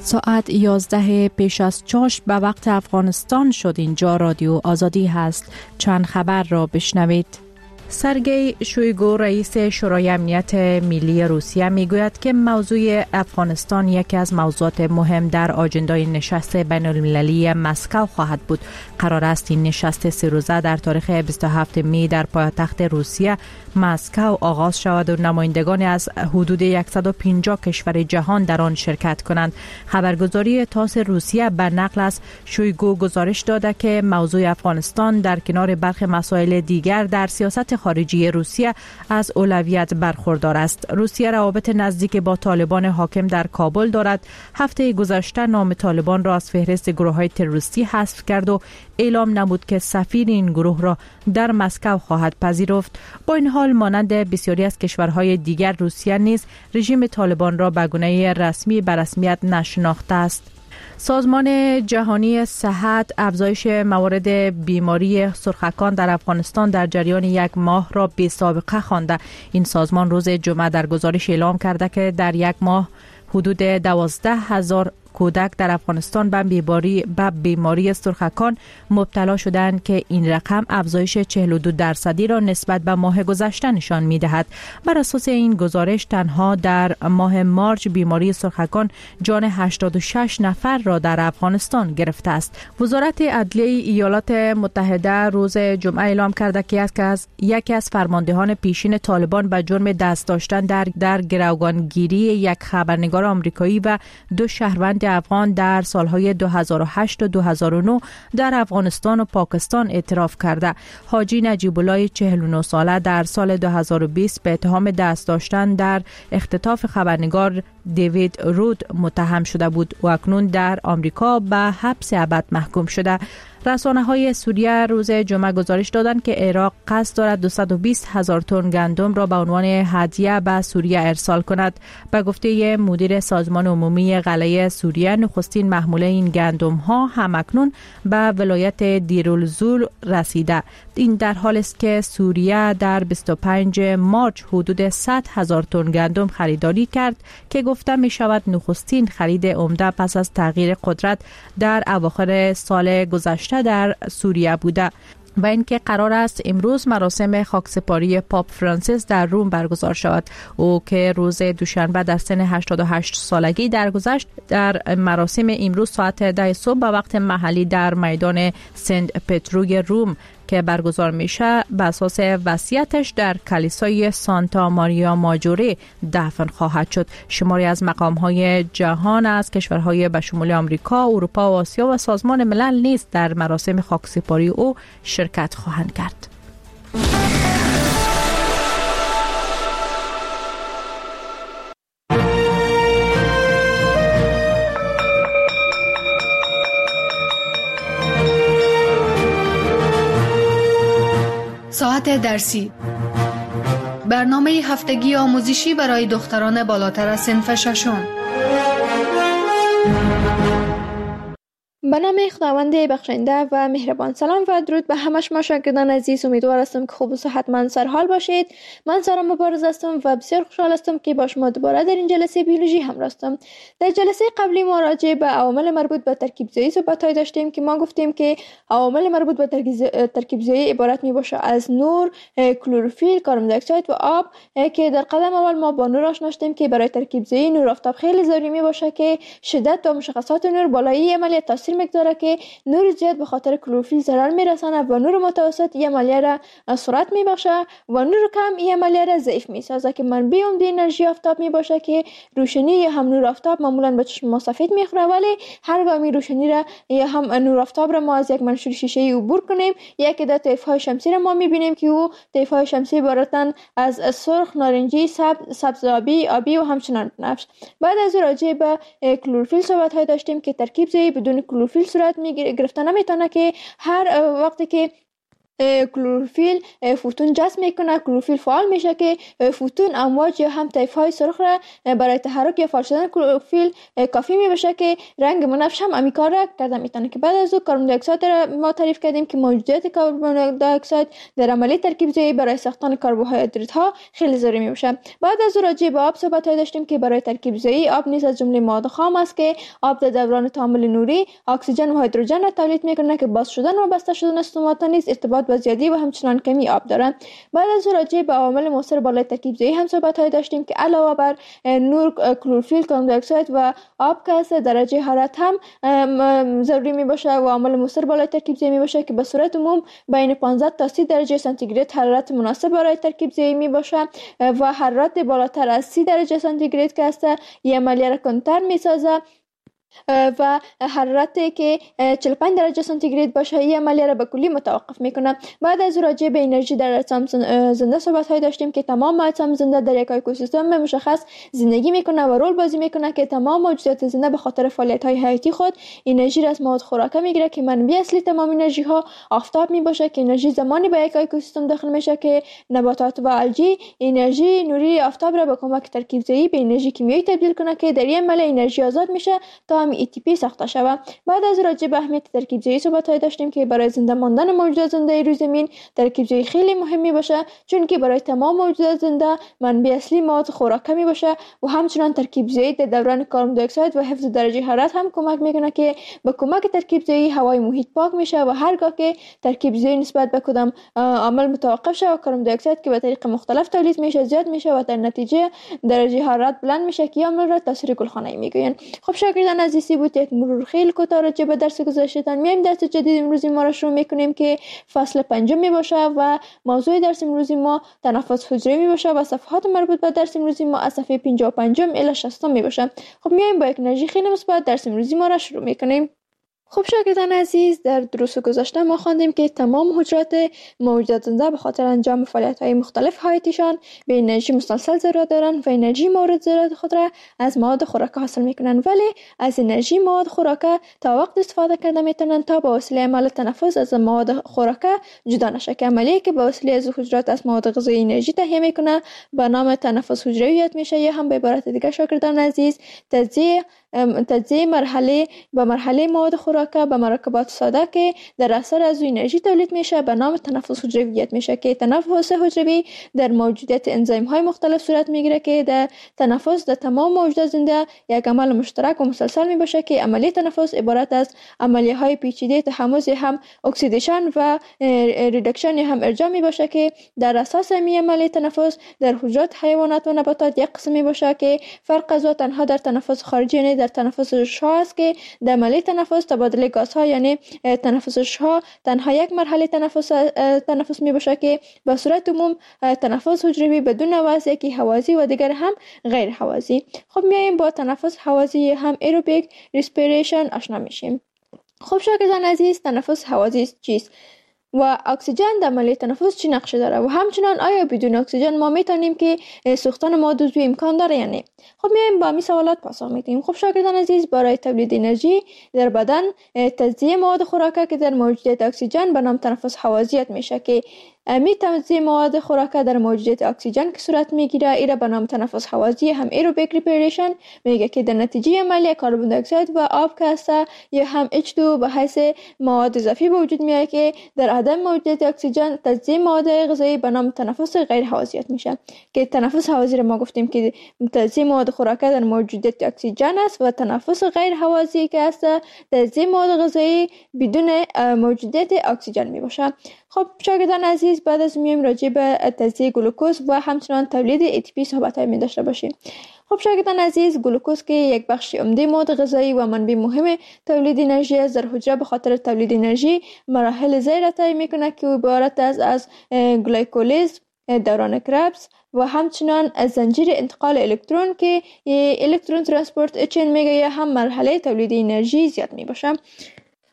ساعت 11 پیش از چاشت به وقت افغانستان شد. اینجا رادیو آزادی هست. چند خبر را بشنوید. سرگئی شویگو رئیس شورای امنیت ملی روسیه میگوید که موضوع افغانستان یکی از موضوعات مهم در آجندای نشست بین المللی مسکو خواهد بود. قرار است این نشست 3 روزه در تاریخ 27 می در پایتخت روسیه مسکو آغاز شود و نمایندگان از حدود 150 کشور جهان در آن شرکت کنند. خبرگزاری تاس روسیه به نقل از شویگو گزارش داده که موضوع افغانستان در کنار برخی مسائل دیگر در سیاست خارجی روسیه از اولویت برخوردار است. روسیه روابط نزدیک با طالبان حاکم در کابل دارد. هفته گذشته نام طالبان را از فهرست گروه‌های تروریستی حذف کرد و اعلام نمود که سفیر این گروه را در مسکو خواهد پذیرفت. با این حال مانند بسیاری از کشورهای دیگر روسیه نیز رژیم طالبان را به گونه رسمی به رسمیت نشناخته است. سازمان جهانی صحت افزایش موارد بیماری سرخکان در افغانستان در جریان 1 ماه را بی سابقه خوانده. این سازمان روز جمعه در گزارش اعلام کرده که در 1 ماه حدود 12,000 کودک در افغانستان به بیماری سرخکان مبتلا شدند که این رقم افزایش 42% را نسبت به ماه گذشته نشان می‌دهد. بر اساس این گزارش تنها در ماه مارچ بیماری سرخکان جان 86 نفر را در افغانستان گرفته است. وزارت عدلیه ایالات متحده روز جمعه اعلام کرده که یکی از فرماندهان پیشین طالبان به جرم دست داشتن در گروگانگیری یک خبرنگار آمریکایی و 2 شهروند افغان در سالهای 2008 و 2009 در افغانستان و پاکستان اعتراف کرده. حاجی نجیب الله 49 ساله در سال 2020 به اتهام دست داشتن در اختطاف خبرنگار دیوید رود متهم شده بود و اکنون در آمریکا به حبس ابد محکوم شده. رسانه‌های سوریه روز جمعه گزارش دادند که عراق قصد دارد 220,000 تن گندم را به عنوان هدیه به سوریه ارسال کند. به گفته مدیر سازمان عمومی قلعه سوریه، نخستین محموله این گندم‌ها همکنون به ولایت دیرالزور رسیده. این در حالی است که سوریه در 25 مارچ حدود 100,000 تن گندم خریداری کرد که گفته می شود نخستین خرید عمده پس از تغییر قدرت در اواخر سال گذشته در سوریه بوده. و اینکه قرار است امروز مراسم خاکسپاری پاپ فرانسیس در روم برگزار شود. او که روز دوشنبه در سن 88 سالگی درگذشت، در مراسم امروز ساعت 10 صبح به وقت محلی در میدان سنت پتروی روم که برگزار میشه به اساس وصیتش در کلیسای سانتا ماریا ماجوره دفن خواهد شد. شماری از مقام‌های جهان از کشورهای به شمول آمریکا، اروپا و آسیا و سازمان ملل نیز در مراسم خاکسپاری او شرکت خواهند کرد. ساعت درسی، برنامه هفتگی آموزشی برای دختران بالاتر از صنف ششم. به نام خداوند بخشنده و مهربان. سلام و درود به همه شما شاگردان عزیز. امیدوار هستم که خوب و صحتمند سرحال باشید. من سارا مبارز هستم و بسیار خوشحال هستم که با شما دوباره در این جلسه بیولوژی همراه هستم. در جلسه قبلی ما راجع به عوامل مربوط به ترکیب زایی صحبت‌های داشتیم که ما گفتیم که عوامل مربوط به ترکیب زایی عبارت میباشه از نور، کلروفیل، کربن دی اکساید و آب که در قدم اول ما با نور آشنا شدیم که برای ترکیب زایی نور آفتاب خیلی ضروری میباشه که شدت و مشخصات نور بالایی عملیه تاثیر مقداره که نور زیاد به خاطر کلروفیل ضرر میرسانه و نور متوسط این عملیه را سرعت میبخشه و نور کم این عملیه را ضعیف میسازه که منبع عمده انرژی آفتاب میباشه که روشنی یا هم نور آفتاب معمولا به چشم ما سفید میخوره، ولی هرگاه می روشنی را یا هم نور آفتاب را ما از یک منشور شیشه‌ای عبور کنیم یک عده طیف‌های شمسی را ما میبینیم که او طیف‌های شمسی عبارتند از سرخ، نارنجی، سبز آبی و همچنان بنفش. بعد از راجع به کلروفیل صحبت‌های داشتیم که ترکیب زایی بدون کلروفیل صورت گرفته نمیتونه که هر وقتی که کلروفیل فوتون جذب میکنه. کلروفیل فعال میشه که فوتون، امواج یا هم طیف های سرخ را برای تحرک یا فعال شدن کلروفیل کافی میبشه که رنگ بنفش هم امی کار را کرده میتونه. که بعد از او کربن دی اکساید را ما تعریف کردیم که موجودیت کربن دی اکساید در عملیه ترکیب ضروری برای ساختن کربوهیدرات ها خیلی ضروری میبشه. بعد از او راجع به آب صحبت داشتیم که برای ترکیب ضروری آب نیز از جمله مواد خام است که آب در دوران تعامل نوری اکسیژن و هیدروژن را تولید میکنه که باز شدن و بسته شدن استومات نیز ارتباط با زیادی و همچنان کمی آب دارند. بعد از راجع به عوامل مؤثر بالای ترکیب ضروری هم صحبت داشتیم که علاوه بر نور، کلروفیل، کربن دی اکساید و آب که است، درجه حرارت هم ضروری می باشه و عامل مؤثر بالای ترکیب ضروری می باشه که به صورت عموم بین 15 تا 30 درجه سانتیگراد حرارت مناسب برای ترکیب ضروری می باشه و حرارت بالاتر از 30 درجه سانتیگراد که است این عملیه را کندتر می سازه و حرارتی که 45 درجه سانتیگراد باشه این عملیه را به کلی متوقف میکنه. بعد از راجع به انرژی در اجسام زنده صحبت داشتیم که تمام اجسام زنده در یک اکوسیستم مشخص زندگی میکنه و رول بازی میکنه که تمام موجودات زنده به خاطر فعالیت های حیاتی خود انرژی را از مواد خوراکه میگیره که منبع اصلی تمام انرژی ها آفتاب میباشه که انرژی زمانی به یک اکوسیستم داخل میشه که نباتات و الگی انرژی نوری آفتاب را با کمک ترکیب ضروری به انرژی کیمیایی تبدیل کنه که در این عملیه انرژی آزاد میشه تا هم ATP ساخته شود. بعد از راجع به اهمیت ترکیب ضروری صحبت داشتیم که برای زنده ماندن موجودات زنده روی زمین ترکیب ضروری خیلی مهم می باشه، چون که برای تمام موجودات زنده منبع اصلی مواد خوراکه می باشه و همچنان ترکیب ضروری در دوران کربن دی اکساید و حفظ درجه حرارت هم کمک میکنه که با کمک ترکیب ضروری هوای محیط پاک میشه و هرگاه که ترکیب ضروری نسبت به کدام عامل متوقف شه و کربن دی اکساید که به طریق مختلف تولید میشه زیاد میشه و در نتیجه درجه حرارت بلند میشه که عامل را تاثیر گلخانه‌ای میگوین. خب شاگردان عزیزی بود یک مرور خیلی کوتاه راجع به درس گذشته‌تان. میایم درس جدید امروزی ما را شروع میکنیم که فصل 5 می باشه و موضوع درس امروزی ما تنفس حجروی می باشه و صفحات مربوط به درس امروزی ما از صفحه 55 الی 60 می باشه. خب میایم با یک انرژی خیلی مثبت درس امروزی ما را شروع میکنیم. خب شاگردان عزیز، در دروس گذشته ما خواندیم که تمام حجرات موجودات زنده به خاطر انجام فعالیت‌های مختلف حیاتیشان به انرژی مسلسل ضرورت دارند و انرژی مورد ضرورت خود را از مواد خوراکه حاصل میکنند، ولی از انرژی مواد خوراکه تا وقت استفاده کرده میتونند تا به وسیله عمل تنفس از مواد خوراکه جدا نشه که عملیه که به وسیله از حجرات از مواد غذایی انرژی تهیه میکنه به نام تنفس حجروی میشه، یا هم به عبارت دیگه شاگردان عزیز تجزیه مرحله مواد خوراکه به مرکبات ساده که در اثر از انرژی تولید میشه به نام تنفس حجروی میشه که تنفس حجروی در موجودیت انزیم های مختلف صورت میگیره که در تنفس در تمام موجودات زنده یک عمل مشترک و مسلسل میباشه که عملیه تنفس عبارت از عملیه های پیچیده تحمض هم اکسیدیشن و ریدکشن هم ارجاع میباشه که در اساس می عملیه تنفس در حجرات حیوانات و نباتات یک قسم میباشه که فرق از تنها در تنفس خارجی یعنی در تنفس شها است که در عملیه تنفس تبادل گازها یعنی تنفس شها تنها یک مرحله تنفس میباشه که به صورت عموم تنفس حجروی بدون وضع یکی هوازی و دیگر هم غیر هوازی. خب میایم با تنفس هوازی هم ایروبیک ریسپیریشن آشنا میشیم. خب شاگردان عزیز، تنفس هوازی چیست و اکسیژن در عملیه تنفس چی نقش داره و همچنان آیا بدون اکسیژن ما میتونیم که سوختن مواد عضوی امکان داره یا نه؟ خب میایم با این سوالات پاسخ میدیم. خب شاگردان عزیز، برای تولید انرژی در بدن تجزیه مواد خوراکه که در موجودیت اکسیژن به نام تنفس هوازیت میشه که تجزیه مواد خوراکه در موجودیت اکسیژن که صورت میگیره ایره به نام تنفس هوازی هم ایروبیک ریسپیریشن میگه که در نتیجه عملیه کربن دی اکساید و آب که هست یا هم H2 به حیث مواد اضافی به وجود میاد که در عدم موجودیت اکسیژن تجزیه مواد غذایی به نام تنفس غیر هوازیت میشه که تنفس هوازی رو ما گفتیم که تجزیه مواد خوراکه در موجودیت اکسیژن است و تنفس غیر هوازی که هست تجزیه مواد غذایی بدون موجودیت اکسیژن میباشه. خب شاگردان عزیز، بعد از میایم راجع به تجزیه گلوکوز و همچنان تولید ATP صحبت می داشته باشیم. خب شاگردان عزیز، گلوکوز که یک بخش عمده مواد غذایی و منبع مهم تولید انرژی است، در حجره به خاطر تولید انرژی مراحل زیر را طی میکنه که عبارت از گلایکولیز، دوران کربس و همچنان از زنجیر انتقال الکترون که الکترون ترانسپورت چین میگه یا هم مرحله تولید انرژی زیاد می باشه.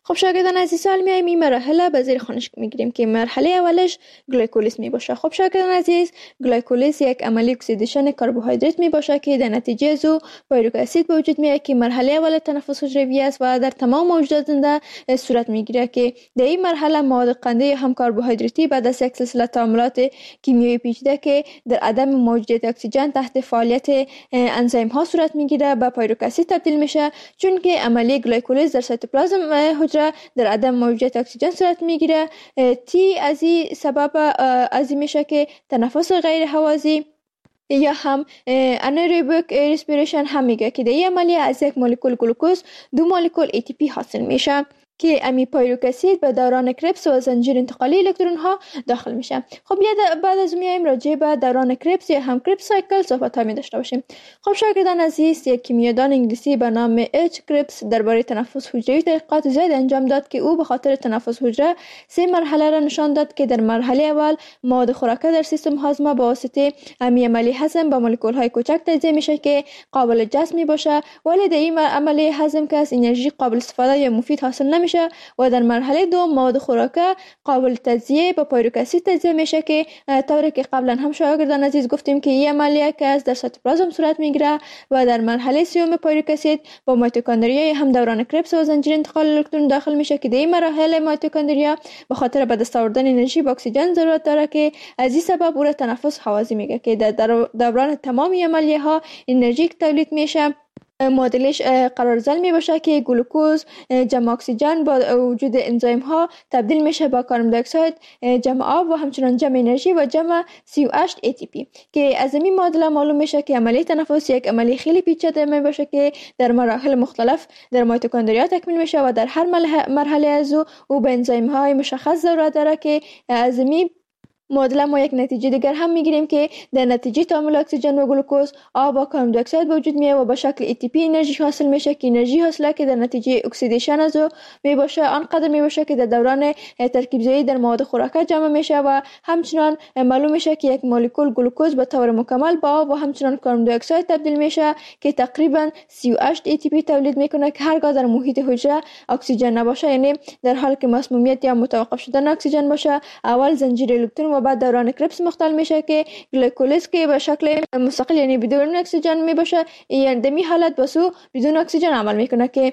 خب شاگردان عزیز، سال میایم این مراحل به زیر خانش میگیریم که مرحله اولش گلایکولیز می باشه. خب شاگردان عزیز، گلایکولیز یک عملی اکسیدیشن کربوهیدرات می باشه که در نتیجه از او پایروک اسید به وجود میاد که مرحله اول تنفس حجروی است و در تمام موجودات زنده صورت میگیره که در این مرحله مواد قنده هم کربوهیدراتی بعد از یک سلسله تعاملات کیمیایی پیچیده که در عدم موجودیت اکسیژن تحت فعالیت انزیم ها صورت میگیره به پایروک اسید تبدیل میشه، چون که عملی گلایکولیز در سایتوپلازم حجره در عدم موجودیت اکسیژن صورت میگیره. تی از این سبب از این میشه که تنفس غیر هوازی یا هم انایروبیک ریسپیریشن هم میگه که در این عملیه از یک مولکول گلوکوز 2 مولکول ATP حاصل میشه که امی پایروک اسید به دوران کربس و زنجیر انتقالی الکترون ها داخل میشه. خب بعد از میایم راجع به دوران کربس یا هم کربس سایکل صحبت می داشته باشیم. خب شاگردان عزیز، یک کیمیادان انگلیسی به نام اچ کربس درباره تنفس حجروی تحقیقات زیاد انجام داد که او به خاطر تنفس حجره 3 مرحله را نشان داد که در مرحله اول مواد خوراکه در سیستم هاضمه با واسطه امی عملی هضم با مولکول های کوچک تجزیه میشه که قابل جذب می باشه، ولی در این عملیه هضم که از انرژی قابل استفاده یا مفید حاصل نمیشه و در مرحله دوم مواد خوراکه قابل تجزیه با پایروک اسید تجزیه میشه که طوری که قبلا هم شاگردان عزیز گفتیم که این عملیه که از در سایتوپلازم صورت میگیره و در مرحله سوم پایروک اسید با میتوکندریا هم دوران کربس و زنجیر انتقال الکترون داخل میشه که در این مرحله میتوکندریا به خاطر به دست آوردن انرژی با اکسیژن ضرورت داره که از این سبب او را تنفس هوازی میگه که در دوران تمام عملیه ها انرژی که تولید میشه معادلش قرارزل می باشه که گلوکوز جمع اکسیژن با وجود انزیم ها تبدیل میشه با کربن دی اکساید جمع آب و همچنان جمع انرژی و جمع CH ATP که از این معادله معلوم میشه که عملیه تنفس یک عملیه خیلی پیچیده می باشه که در مراحل مختلف در میتوکندریا تکمیل میشه و در هر مرحله از او به انزیم های مشخص ضرورت داره که از این معادله ما یک نتیجه دیگر هم میگیریم که در نتیجه تعامل اکسیژن و گلوکوز آب با کربن دی اکساید به وجود میاد و به شکل ATP انرژی حاصل میشه که انرژی حاصله که در نتیجه اکسیدیشن از او می باشه آنقدر می باشه که در دوران ترکیب زایی در مواد خوراکه جمع میشه و همچنان معلوم میشه که یک مولکول گلوکوز به طور مکمل با آب و همچنان کربن دی اکساید تبدیل میشه که تقریبا 38 ATP تولید میکنه که هرگاه در محیط حجره اکسیژن نباشه، یعنی در حالی که مسمومیت یا متوقف شدن اکسیژن باشه، اول زنجیر الکترون و بعد دوران کربس مختل میشه که گلایکولیز که به شکل مستقل یعنی بدون اکسیژن می باشه، یعنی در این حالت بسو بدون اکسیژن عمل میکنه که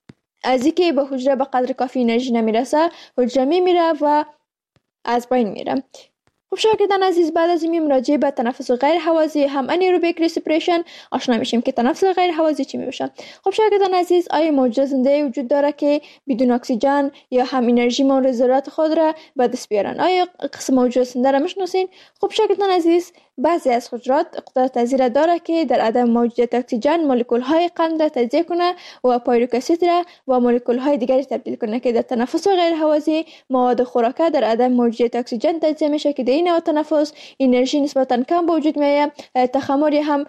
از اینکه به حجره به قدر کافی انرژی نمیرسه حجره میمیره و از بین میره. خب شاگردان عزیز، بعد از این راجع به تنفس غیر هوازی هم انایروبیک ریسپیریشن آشنا میشیم که تنفس غیر هوازی چی میشه. خب شاگردان عزیز، آیا موجود زنده وجود داره که بدون اکسیژن یا هم انرژی مورد ضرورت خود را به دست بیارن؟ آیا قسم موجود زنده را میشناسین؟ خب شاگردان عزیز، بعضی از حجرات قدرت پذیر داره که در عدم موجودیت اکسیژن مولکول های قند را تجزیه کنه و پایروک اسید را با مولکول های دیگری تبدیل کنه که در تنفس غیر هوازی مواد خوراکه در عدم موجودیت اکسیژن تجزیه میشه که در این نوع تنفس انرژی نسبتا کم به وجود میاد. تخمر هم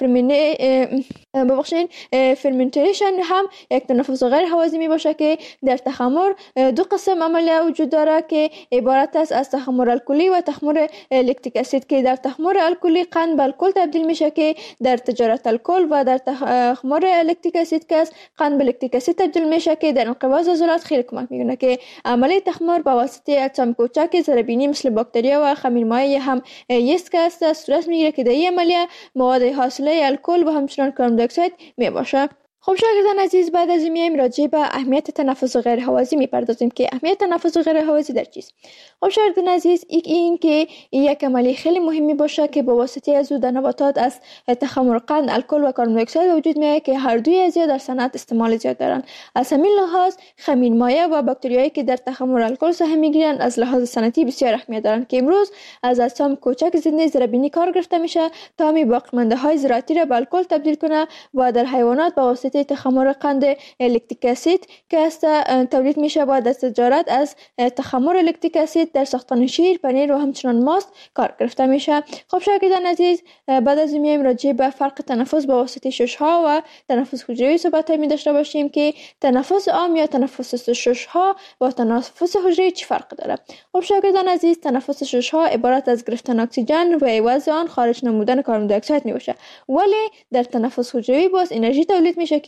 فرمنتیشن هم یک تنفس غیر هوازی می باشه که در تخمر 2 قسم عملیه وجود داره که عبارت است از تخمر الکلی و تخمر لکتیک اسید که در تخمر الکلی قند به الکل تبدیل میشه که در تجارت الکل و در تخمر لکتیک اسید که قند به لکتیک اسید تبدیل میشه که در انقباض عضلات خیلی کمک میکنه که عملیه تخمر با واسطه اجسام کوچک ذره‌بینی مثل باکتریا و خمیرمایع هم یست که است صورت میگیره که در این عملیه مواد حاصله الکل و همچنان کربن دی اکساید می باشه. خب شاگردان عزیز، بعد از این میایم راجع به اهمیت تنفس غیر هوازی میپردازیم که اهمیت تنفس غیر هوازی در چیست. خب شاگردان عزیز، این که یک عملیه خیلی مهمی باشه که با واسطه از او در نباتات از تخمر قند الکل و کربن دی اکساید وجود میاد که هر دوی از در صنعت استعمال زیاد دارن. از همین لحاظ خمیرمایع و باکتریایی که در تخمر الکل سهم میگیرن از لحاظ صنعتی بسیار اهمیت دارن که امروز از اجسام کوچک زنده ذره‌بینی کار گرفته میشه تا می باقیمانده های زراعتی را به الکل تبدیل کنه و در حیوانات با واسطه تخمر قند لکتیک اسید که است تولید میشه با دست تجارت از تخمر لکتیک اسید در ساختن شیر، پنیر و همچنان ماست کار گرفته میشه. خب شاگردان عزیز، بعد از این میایم راجع به فرق تنفس با واسطه ششها و تنفس حجروی صحبت می داشته باشیم که تنفس عام یا تنفس ششها با تنفس حجروی چه فرق داره. خب شاگردان عزیز، تنفس ششها عبارت از گرفتن اکسیژن و عوض آن خارج نمودن کربن دی اکساید می باشه، ولی در تنفس حجروی باز انرژی تولید میشه که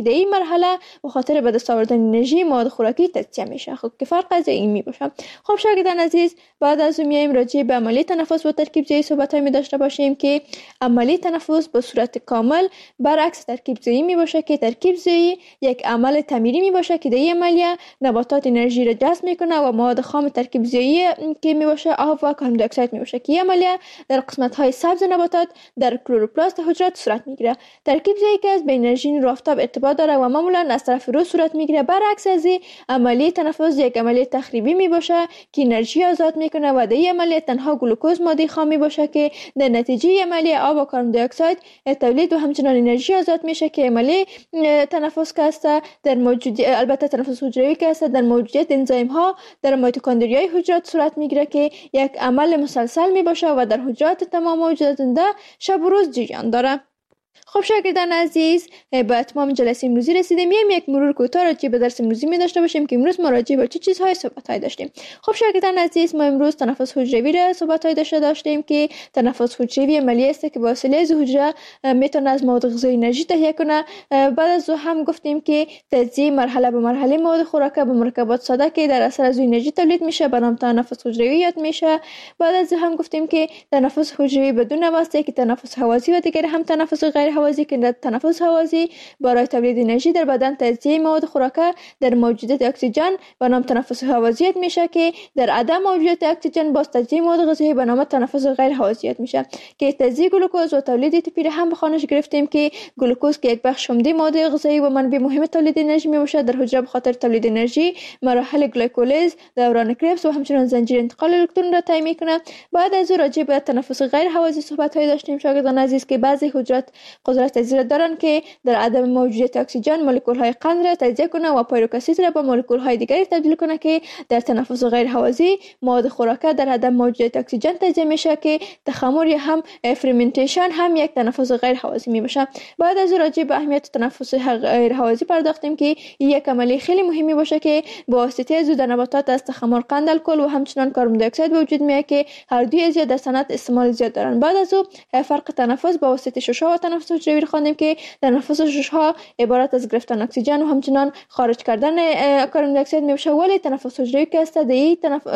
که در این مرحله به خاطر به دست آوردن انرژی مواد خوراکی تجزیه میشه. خب که فرق از این می باشه. خب شاگردان عزیز، بعد از میایم راجع به عملیه تنفس با ترکیب ضعیف صحبت می داشته باشیم که عملیه تنفس به صورت کامل برعکس ترکیب ضعیف می باشه که ترکیب ضعیف یک عمل تعمیری می باشه که در این عملیه نباتات انرژی را جذب میکنه و مواد خام ترکیب ضعیف که می باشه آب و کاربن دی اکساید می باشه که این عملیه در قسمت های سبز نباتات در کلروپلاست حجرات صورت میگیره. ترکیب ضعیف که به انرژی نور آفتاب ارتباط داره و معمولا از طرف رو صورت میگیره. برعکس از عملیه تنفس یک عملیه تخریبی می باشه که انرژی آزاد میکنه و در این عملیه تنها گلوکوز ماده خام می باشه که در نتیجه عملیه آب و کاربن دی اکساید تولید و همچنان انرژی آزاد میشه که عملیه تنفس که است در البته تنفس حجروی که است در موجودیت انزیم ها در میتوکندریای حجرات صورت میگیره که یک عمل مسلسل می باشه و در حجرات تمام موجودات زنده شب و روز جریان داره. خب شاگردان عزیز، به اتمام جلسه امروزی رسیدیم. یک مرور کوتاه راجع به درس امروزی می داشته باشیم که امروز ما راجع به چه چیزهای صحبت‌های داشتیم. خب شاگردان عزیز، ما امروز تنفس حجروی را صحبت‌های داشتیم که تنفس حجروی عملیه است که با وسیله از حجره میتونه از مواد غذایی انرژی تهیه کنه. بعد از هم گفتیم که تجزیه مرحله به مرحله مواد خوراکه به مرکبات ساده که در اثر از انرژی تولید میشه به نام تنفس حجروی یاد میشه. بعد از هم گفتیم که تنفس حجروی بدون واسطه که تنفس هوازی و دیگر هم تنفس غیر هوازی که در تنفس هوازی برای تولید انرژی در بدن تجزیه مواد خوراکه در موجودیت اکسیژن به نام تنفس هوازی میشه که در عدم موجودیت اکسیژن باز تجزیه مواد غذایی به نام تنفس غیر هوازی میشه که تجزیه گلوکوز و تولید ATP هم به خانش گرفتیم که گلوکوز که یک بخش عمده ماده غذایی و منبع مهم تولید انرژی میباشه در حجره به خاطر تولید انرژی مراحل گلیکولیز، دوران کربس و همچنین زنجیر انتقال الکترون را طی میکنه. بعد از راجع به تنفس غیر هوازی صحبت های داشتیم شاگردان عزیز که بعضی حجرات قدرت تجزیه دارن که در عدم موجودیت اکسیژن مولکول های قند را تجزیه کنه و پیروکسید را به مولکول های دیگری تبدیل کنه که در تنفس غیر هوازی مواد خوراکه در عدم موجودیت اکسیژن تجزیه میشه که تخمر یا هم فرمنتیشن هم یک تنفس غیر هوازی میباشه. بعد از راجع به اهمیت تنفس غیر هوازی پرداختیم که یک عملیه خیلی مهمی باشه که با واسطه از در نباتات از تخمر قند الکل و همچنان کاربن دی اکساید وجود میاد که هر دوی زیاد در صنعت استعمال زیاد دارن. بعد از فرق تنفس با واسطه ششها و تنفس حجروی خواندیم که تنفس ششها عبارت از گرفتن اکسیژن و همچنان خارج کردن کاربن دی اکساید میشه، ولی تنفس حجروی که است در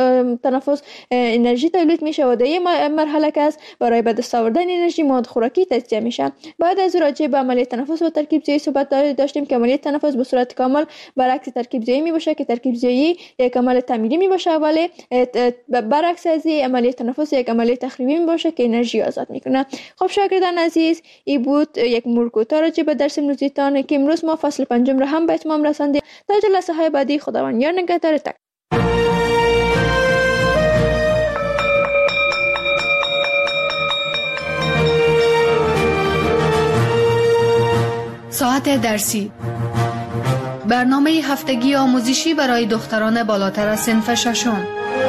تنفس انرژی تولید میشه و در این مرحله که است برای به دست آوردن انرژی مواد خوراکی تجزیه میشه. بعد از راجع به عملیه تنفس و ترکیب ضعیف صحبت داشتیم که عملیه تنفس به صورت کامل برعکس ترکیب ضعیف میباشه که ترکیب ضعیف یک عمل تعمیری میباشه ولی برعکس از عملیه تنفس یک عملیه تخریبی میباشه که انرژی آزاد میکنه. خب شاگردان عزیز، این بود یک مرور کوتاه راجع به درس امروزیتان که امروز ما فصل 5 را هم به اتمام رساندیم. تا جلسه های بعدی خداوند یار نگهدار. ساعت درسی، برنامه هفتگی آموزشی برای دختران بالاتر از صنف ششم.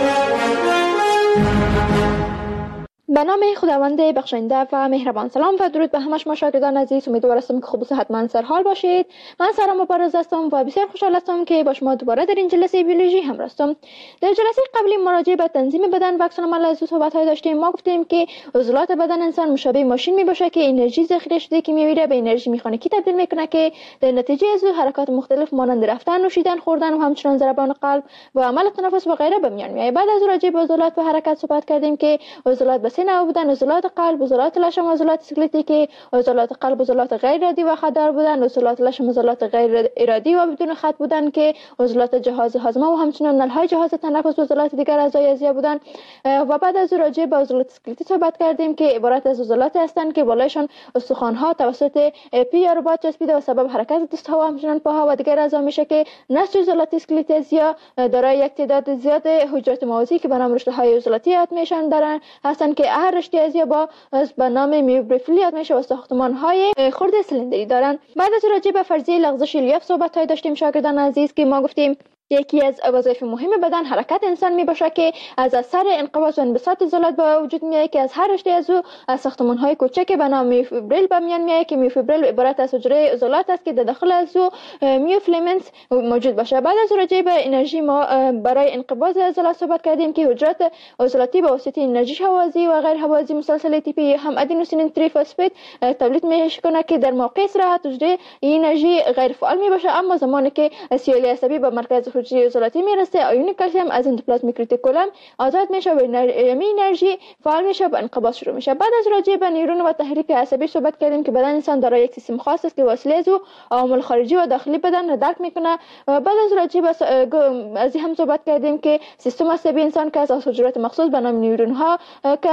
به نام خداوند بخشنده و مهربان. سلام و درود به همه شما شاگردان عزیز. امیدوار هستم که خوب و صحتمند سرحال باشید. من سارا مبارز هستم و بسیار خوشحال هستم که با شما دوباره در این جلسه بیولوژی هم هستم. در جلسه قبلی مراجعه به تنظیم بدن و عکس العمل از صحبت های داشتیم. ما گفتیم که عضلات بدن انسان مشابه ماشین میباشه که انرژی ذخیره شده که میره به انرژی مکانیکی تبدیل میکنه که در نتیجه از حرکات مختلف مانند رفتن، نوشیدن، خوردن و همچنین ضربان قلب و عمل تنفس و غیره به میان میاد. بعد از راجع به عضلات و حرکت صحبت کردیم که عضلات به سه نوع بودن: عضلات قلب، عضلات لشم و عضلات اسکلتی که عضلات قلب عضلات غیر ارادی و خطدار بودن، عضلات لشم عضلات غیر ارادی و بدون خط بودن که عضلات جهاز هاضمه و همچنین نلهای جهاز تنفس و عضلات دیگر اعضای اعضایی بودن. و بعد از راجع به عضلات اسکلتی صحبت کردیم که عبارت از عضلات هستند که بالایشان استخوان‌ها توسط پی یا رباط چسبیده و سبب حرکت دست‌ها و همچنین پاها و دیگر اعضا میشه که نسج عضلات اسکلتی اعضایی دارای یک تعداد زیاد حجرات موازی که به نام رشته‌های عضلاتی یاد میشن دارن هستند که هر رشته اعضایی با به نام میوبریفیل یاد میشه و ساختمان‌های خرد سلندری دارن. بعد از راجع به فرضیه لغزش الیاف صحبت‌های داشتیم شاگردان عزیز که ما گفتیم یکی از وظایف مهم بدن حرکت انسان می باشه که از اثر انقباض و انبساط عضلات به وجود میاد که از هر رشته از او از ساختمان‌های کوچک به نام میوفیبریل به میان میاد که میوفیبریل عبارت از حجره عضلات است که در داخل از او میوفیلامنت موجود باشه. بعد از راجع به انرژی ما برای انقباض عضلات صحبت کردیم که حجرات عضلاتی به واسطه انرژی حوازی و غیر حوازی مسلسل تیپی هم ادنوسین تریفسفید تولید میکنه که در موقع استراحت حجره این انرژی غیر فعال می باشه، اما زمانی که سیالی عصبی به مرکز حجره عضلاتی میرسه آیون کلسیم از اندوپلازمیک ریتیکولم آزاد میشه و انرژی فعال میشه و انقباض شروع میشه. بعد از راجع به نیورون و تحریک عصبی صحبت کردیم که بدن انسان دارای یک سیستم خاص است که وسیله از او عوامل خارجی و داخلی بدن را درک میکنه. و بعد از راجع به از هم صحبت کردیم که سیستم عصبی انسان که از حجرات مخصوص به نام نیورون ها که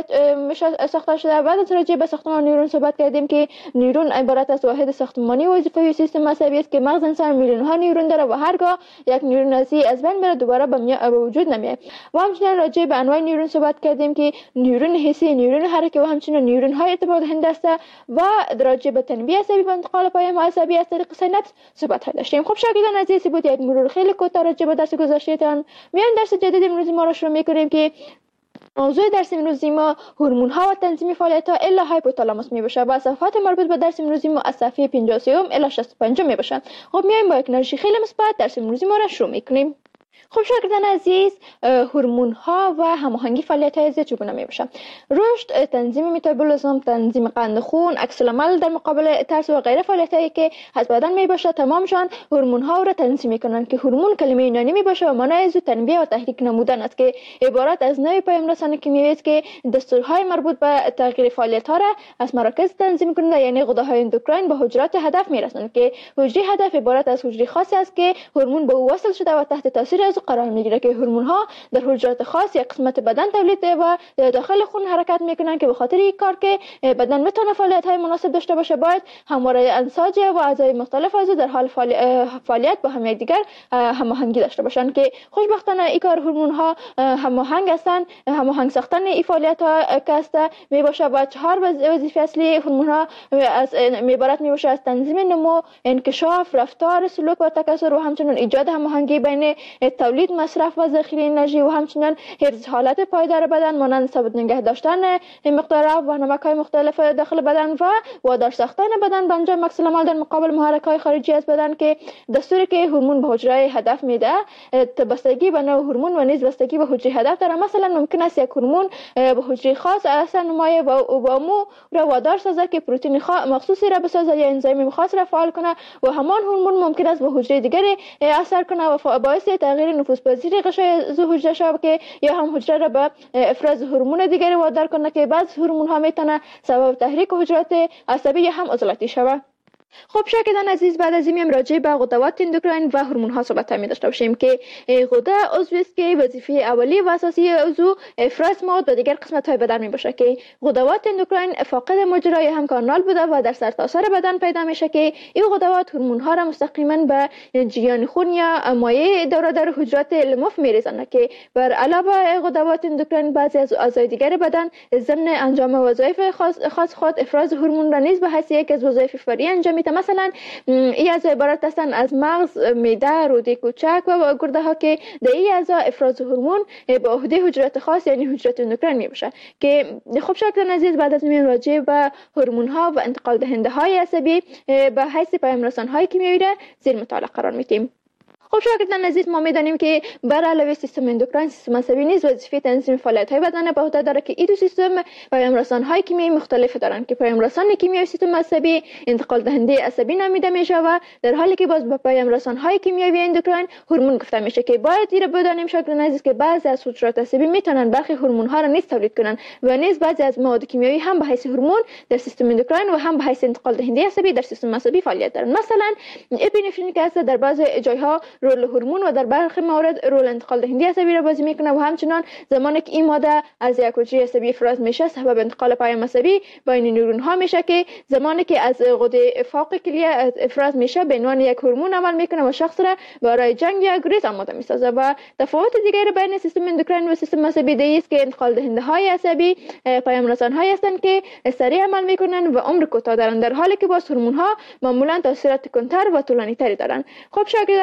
میشه ساخته شده. بعد از راجع به ساختمان نیورون صحبت کردیم که نیورون عبارت از واحد ساختمانی وظیفه‌ای سیستم عصبی است که مغز انسان میلیون ها نیورون داره و هرگاه یک نیورون از بین بره دوباره به وجود نمیاد. و همچنین راجع به انواع نیورون صحبت کردیم که نیورون حسی، نیورون حرکی و همچنین نیورون های ارتباط دهنده است و راجع به تنبیه عصبی و انتقال پیام عصبی از طریق سیناپس صحبت داشتیم. خب شاگردان عزیز، بود یک مرور خیلی کوتاه راجع به درس گذشتهتان. میان درس جدید امروزی ما را شروع می‌کنیم که موضوع درس امروزی ما هورمون ها و تنظیم فعالیت ها الا هایپوتالاموس می باشه و صفحات مربوط به درس امروزی ما از صفحه 53 الی 65 می باشه. خب میایم با یک انرژی خیلی مثبت درس امروزی ما را شروع می‌کنیم. خب شاگردان عزیز، هورمون ها و هماهنگی فعالیت های زیاد چگونه می باشه؟ رشد، تنظیم متابولیسم، تنظیم قند خون، عکس العمل در مقابل ترس و غیره فعالیت هایی که از بدن می باشه تمامشان هورمون ها را تنظیم میکنند که هورمون کلمه یونانی می باشه و معنای از تنبیه و تحریک نمودن است که عبارت از نوع پیام رسان کیمیایی است که دستورهای مربوط به تغییر فعالیت ها را از مراکز تنظیم کننده یعنی غده‌های اندوکراین به حجرات هدف می رسانند که حجره هدف عبارت از حجره خاصی است که هورمون به او وصل شده و تحت تاثیر از قرار میگیره که هورمون ها در حجرات خاص یا قسمت بدن تولید و داخل خون حرکت میکنن که به خاطر این کار که بدن بتونه فعالیت های مناسب داشته باشه باید همواره انساج و اعضای مختلف از در حال فعالیت با هم دیگر هماهنگی داشته باشن که خوشبختانه این کار هورمون ها هماهنگ هستن. هماهنگ ساختن این فعالیت ها که می باشه با 4 وظیفه اصلی هورمون ها از عبارت می باشه از تنظیم نمو، انکشاف، رفتار، سلوک و تکثر و همچنین ایجاد هماهنگی بین تولید، مصرف و ذخیره انرژی و همچنین حفظ حالت پایدار بدن مانند ثابت نگه داشتن مقدار آب و نمک‌های مختلف داخل بدن و وادار ساختن بدن به انجام عکس العمل در مقابل محرک‌های خارجی از بدن که دستوری که هورمون به حجره هدف میده بستگی به نوع هورمون و نیز بستگی به حجره هدف داره. مثلا ممکن است یک هورمون به حجره خاص اثر نمایه و با مو را وادار سازه که پروتئین مخصوصی را بسازه یا انزیم خاص را فعال کنه و همان هورمون ممکن است به حجره دیگری اثر کنه و باعث تغییر نفوذپذیری غشای حجره شود که یا هم حجره را به افراز هورمون دیگری وادار کنه که بعض هورمون ها میتونه سبب تحریک حجرات عصبی یا هم عضلاتی شود. خب شاگردان عزیز، بعد از این راجع به غدوات اندوکراین و هورمون ها صحبت می داشته باشیم که غده عضوی است که وظیفه اولیه و اساسی عضو افراز مواد و دیگر قسمت های بدن می باشه که غدوات اندوکراین فاقد مجرای هم کانال بوده و در سرتاسر بدن پیدا میشه که این غدوات هورمون ها را مستقیما به جریان خون یا مایع دورادار حجرات لمف میریزند که بر علاوه غدوات اندوکراین بعضی از اعضای دیگر بدن ضمن انجام وظایف خاص خود افراز هورمون را نیز به حیث یک از وظایف فرعی انجام مثلا این اعضا عبارت هستند از مغز، معده، روده کوچک و گرده ها که در این اعضا افراز هورمون به عهده حجرات خاص یعنی حجرات اندوکراین می باشه که خب شاگردان عزیز، بعد از این راجع به هورمون ها و انتقال دهنده های عصبی به حیث پیام رسان های کیمیایی را زیر مطالعه قرار میدیم. خب شاگردان عزیز، ما میدانیم که بر علاوه سیستم اندوکراین سیستم عصبی نیز وظیفه تنظیم فعالیت های بدن به عهده داره که این دو سیستم پیام رسان های کیمیایی مختلف دارند که پیام رسان کیمیایی سیستم عصبی انتقال دهنده عصبی نامیده میشه و در حالی که باز به پیام رسان های کیمیایی اندوکراین هورمون گفته میشه که باید این بدانیم شاگردان عزیز که بعضی از حجرات عصبی میتونن برخی هورمون ها را نیز تولید کنن و نیز بعضی از مواد کیمیایی هم به حیث هورمون در سیستم اندوکراین و هم به حیث انتقال دهنده عصبی در سیستم عصبی فعالیت دارند. مثلا اپینفرین که است در بعضی جایها رول هورمون و در برخی موارد رول انتقال دهنده عصبی را بازی میکنه و همچنان زمانی که این ماده از یک حجره عصبی افراز میشه سبب انتقال پیام عصبی بین نورون ها میشه که زمانی که از غده فوق کلیه افراز میشه به عنوان یک هورمون عمل میکنه و شخص را برای جنگ یا گریز آماده میسازه. و تفاوت دیگری بین سیستم اندوکراین و سیستم عصبی است که انتقال دهنده های عصبی پیام رسان های هستند که سریع عمل میکنن و عمر کوتاه دارن، در حالی که باز هورمون ها معمولا تاثیرات تندتر و طولانی تری دارن. خب شاگردان عزیز،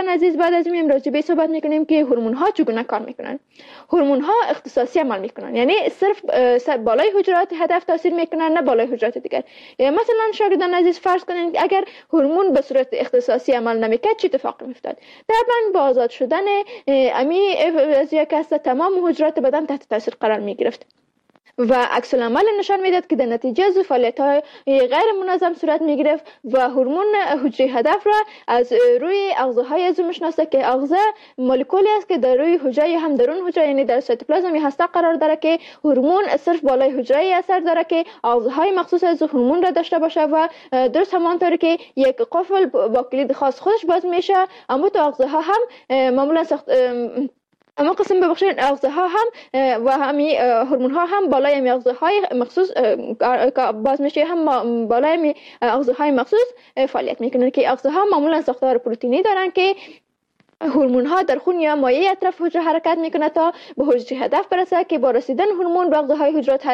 بعد از این راجع به صحبت میکنیم که هورمون ها چگونه کار میکنن. هورمون ها اختصاصی عمل میکنن، یعنی صرف بالای حجرات هدف تاثیر میکنن، نه بالای حجرات دیگر. مثلا شاگردان عزیز فرض کنید اگر هورمون به صورت اختصاصی عمل نمیکرد چه اتفاقی میافتاد؟ طبعا با آزاد شدن امی از یک است تمام حجرات بدن تحت تاثیر قرار میگرفت و عکس العمل نشان میداد که در نتیجه از فعالیت‌های غیر منظم صورت میگرفت و هورمون حجره هدف را از روی اغذاهای از میشناسه که اغذا مولکولی است که در روی حجره هم درون حجره یعنی در سایتوپلازم هسته قرار داره که هورمون صرف بالای حجره اثر داره که اغذاهای مخصوص از هورمون را داشته باشه و درست همانطوری که یک قفل با کلید خاص خودش باز میشه، اما تو اغذاها هم معمولا اما قسم ببخشید اغذاها هم و همین هورمون ها هم بالای می اغذاهای مخصوص باز میشه، هم بالای می اغذاهای مخصوص فعالیت میکنن که اغذاها معمولا ساختار پروتئینی دارن که هورمون ها در خون یا مایع اطراف حجره حرکت میکنه تا به حجره هدف برسه که با رسیدن هورمون به اغذاهای حجرات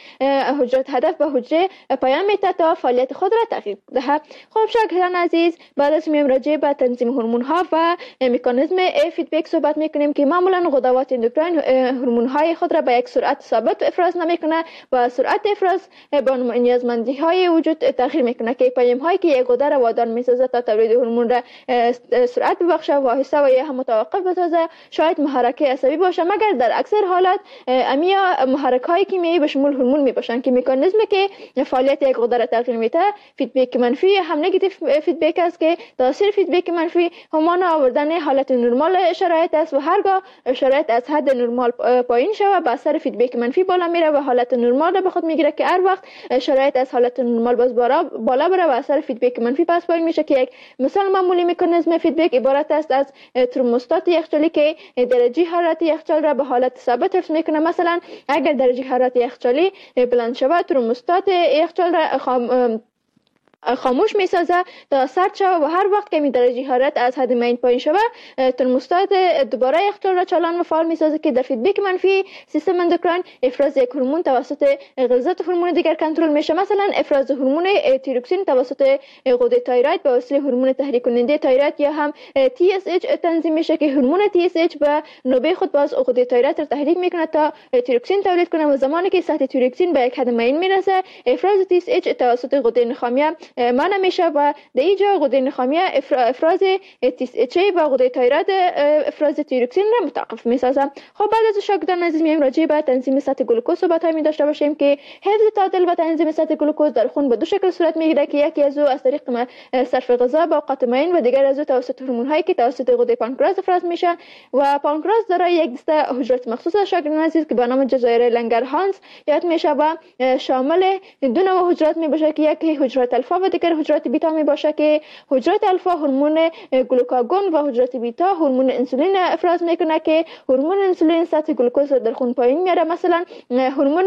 هدف به حجره پیام میده تا فعالیت خود را تغییر دهد. خب شاگردان عزیز بعد از میم راجع به تنظیم هورمون ها و مکانیزم فیدبک صحبت میکنیم که معمولا غدوات اندوکراین هورمون های خود را به یک سرعت ثابت افراز نمیکنه و سرعت افراز با نیازمندی های وجود تغییر میکنه که پیام هایی که یک غده را وادار میسازه تا تولید هورمون را سرعت ببخشه و و یا هم متوقف بسازه شاید محرک عصبی باشه، مگر در اکثر حالات امیا محرک های کیمیایی به شمول هورمون می باشن که مکانیزمی که فعالیت یک غده را تغییر میده فیدبک منفی هم نگاتیو فیدبک است که تاثیر فیدبک منفی همان آوردن حالت نرمال شرایط است و هرگاه شرایط از حد نرمال پایین شوه با اثر فیدبک منفی بالا میره و حالت نرمال را به خود میگیره که هر وقت شرایط از حالت نرمال باز بالا بره و اثر فیدبک منفی پس پایین میشه که یک مثال معمولی مکانیزم فیدبک عبارت است از ترموستات یخچالی که درجه حرارت یخچال را به حالت ثابت حفظ میکنه. مثلا اگر درجه حرارت یخچالی بلند شود ترموستات یخچال را خاموش میسازه تا سرد شود و هر وقت که می درجه حرارت از حد معین پایین شود ترموستات دوباره یخچال را چالان و فعال میسازه که در فیدبک منفی سیستم اندوکراین افراز یک هورمون توسط غلظت هورمون دیگر کنترل میشه. مثلا افراز هورمون تیروکسین توسط غده تایروید به وسیله هورمون تحریک کننده تایروید یا هم TSH تنظیم میشه که هورمون TSH به نوبه خود باز غده تایروید را تحریک میکنه تا تیروکسین تولید کنه و زمانی که سطح تیروکسین به یک حد معین میرسه افراز TSH توسط غده نخامیه منع میشه و در اینجا غده نخامیه افراز TSH و غده تایروید افراز تیروکسین را متوقف میسازه. خب بعد از شاگردان عزیز میایم راجع به تنظیم سطح گلوکوز صحبت می داشته باشیم که حفظ تعادل و تنظیم سطح گلوکوز در خون به دو شکل صورت میگیره که یکی از او از طریق صرف غذا با اوقات معین و دیگر از او توسط هورمون هایی که توسط غده پانکراس افراز میشه و پانکراس دارای یک دسته حجرات مخصوص شاگردان عزیز که به نام جزایر لنگرهانز یاد میشه و شامل دو نوع حجرات می باشه که یکی حجرات الفا و دیگر حجرات بیتا می باشه که حجرات الفا هورمون گلوکاگون و حجرات بیتا هورمون انسولین افراز میکنه که هورمون انسولین سطح گلوکوز در خون پایین میاره. مثلا هورمون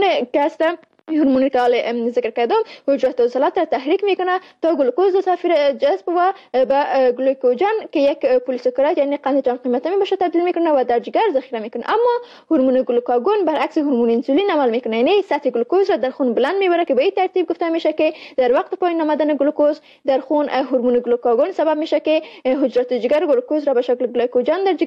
هورمونی که حالا ذکر کردم حجرات عضلات را تحریک میکنه تا گلوکوز و صفر جذب و به گلوکوژن که یک پلیساکارید یعنی قند جان قیمته می باشه تبدیل میکنه و در جگر ذخیره میکنه. اما هورمون گلوکاگون برعکس هورمون انسولین عمل میکنه، یعنی سطح گلوکوز را در خون بلند میبره که به این ترتیب گفته میشه که در وقت پایین آمدن گلوکوز در خون هورمون گلوکاگون سبب میشه که حجرات جگر گلوکوز را به شکل گلوکوژن در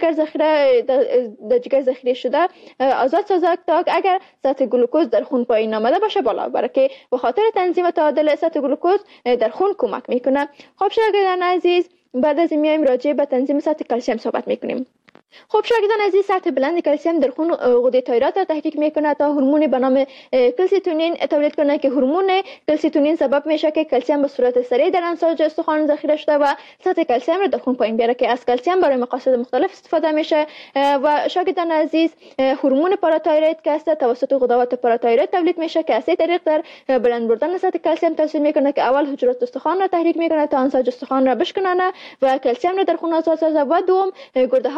جگر ذخیره شده آزاد سازد تا اگر سطح گلوکوز در خون پایین آمده باشه بالا بره که به خاطر تنظیم تعادل سطح گلوکوز در خون کمک میکنه. خب شاگردان عزیز بعد از این میایم راجع به تنظیم سطح کلسیم صحبت میکنیم. خب شاگردان عزیز سطح بلند کلسیم در خون غده تایروید را تحریک میکنه تا هورمونی به نام کلسیتونین تولید کنه که هورمون کلسیتونین سبب میشه که کلسیم به صورت سریع در انساج استخوان ذخیره شده و سطح کلسیم را در خون پایین بیاره که از کلسیم برای مقاصد مختلف استفاده میشه. و شاگردان عزیز هورمون پاراتایروید که است توسط غدوات پاراتایروید تولید میشه که از این طریق در بلند بردن سطح کلسیم تاثیر میکنه که اول حجرات استخوان را تحریک میکنه تا انساج استخوان را بشکنانه و کلسیم را در خون آزاد سازه و دوم گرده ها را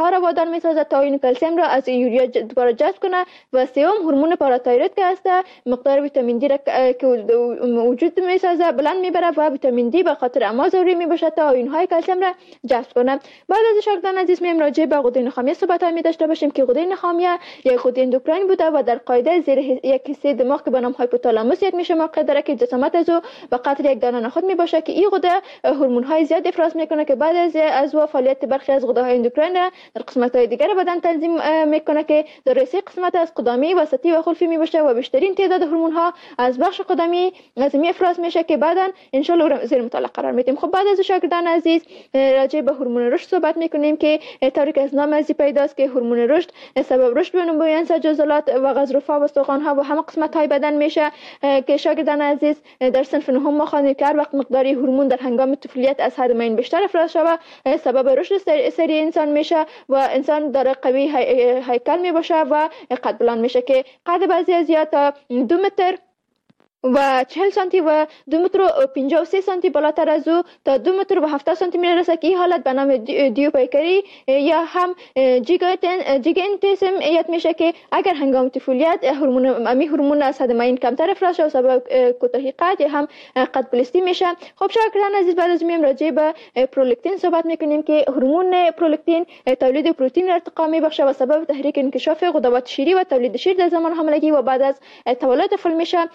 امکان میسازد تا آیون کلسیم را از یوریا دوباره جذب کنه و سوم هورمون پاراتایروید که است مقدار ویتامین دی را که وجود میسازه بلند میبره و ویتامین دی به خاطر اما ضروری میباشد تا آیون های کلسیم را جذب کنه. بعد از شاگردان عزیز میم راجع به غده نخامیه صحبت می داشته باشیم که غده نخامیه یک غده اندوکراین بوده و در قاعده زیر یک حصه دماغ که به نام هایپوتالاموس یک میشه موقع داره که جسامت از او به قدر یک دانه نخود می باشه که این غده هورمون های زیاد افراز میکنه که بعد از او فعالیت برخی از غده های اندوکراین را در قسمت های دیگر بدن تنظیم میکنه که در سه قسمت از قدمی، وسطی و خلفی می باشه و بیشترین تعداد هورمون ها از بخش قدمی از می افراز میشه که بعدا ان شاء الله زیر مطالعه قرار میدیم. خب بعد از شاگردان عزیز راجع به هورمون رشد صحبت میکنیم که طوری که از نام ازی پیداست که هورمون رشد سبب رشد و نمایش جزلات و غضروفها و استخوان‌ها و همه قسمت های بدن میشه که شاگردان عزیز در صنف نهم ما خواندیم که هر وقت مقداری هورمون در هنگام طفولیت از حد معین بیشتر افراز شود سبب رشد سریع انسان میشه و انسان در قوی هیکل می باشه و قد بلند میشه که قد بعضی از یا تا 2 متر و 40 سانتی و 2 متر و 53 سانتی بالاتر از او تا 2 متر و 70 سانتی میرسه که این حالت به نام دیوپیکری یا هم جیگانتیسم یاد میشه که اگر هنگام طفولیت هورمون از حد معین کمتر افراز شود سبب کوتاهی قد یا هم قد بلستی میشه. خب شاگردان عزیز بعد از میم راجع به پرولاکتین صحبت میکنیم که هورمون پرولاکتین تولید پروتئین ارتقا میبخشه و سبب تحریک انکشاف غدوات شیری و تولید شیر در زمان حاملگی و بعد از تولد طفل میشه